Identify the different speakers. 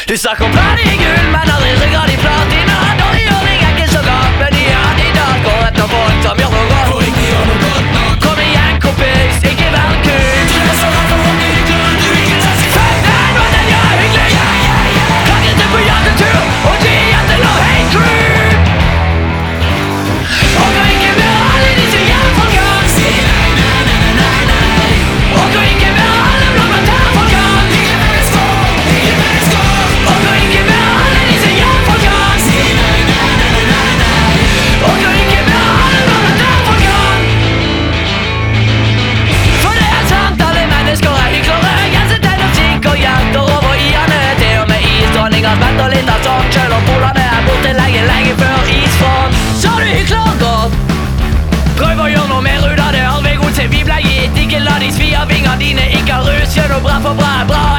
Speaker 1: Du snakker om planer i gull, men aldri ryggrad i platina. Dårlig gjøring er ikke så galt, men de er i dag går etter folk som gjør noe godt.
Speaker 2: Og ikke gjør noe godt nok.
Speaker 1: Kom igjen, kompis, ikke vær en kul.
Speaker 2: Du er så redd for å bli hyggelig, du ikke elsker.
Speaker 1: Fuck den, og den gjør hyggelig. Klaget det på jatetur, og de jentene og hate crew. Orker ikke mer alle disse jernfolkene.
Speaker 2: Si nei, nei, nei, nei, nei.
Speaker 1: Orker ikke mer alle blommetærfolkene.
Speaker 2: Ingen mennesker, ingen mennesker.
Speaker 1: Orker ikke mer alle disse jernfolkene.
Speaker 2: Si nei, nei, nei, nei, nei.
Speaker 1: Orker ikke mer alle blommetærfolkene. For det er sant, alle mennesker er hyklere. Grensetegn og sikk og hjerter over i-ene. Til og med isdronninger venter litt av sånn. Selv om polene er borte lenge, lenge før isfront. Så du hykler godt. Prøv å gjøre noe mer ut av det. Alveg god til vi ble gitt. Ikke la de svi av vingene dine. Ikke rus, gjør noe bra for bra. Bra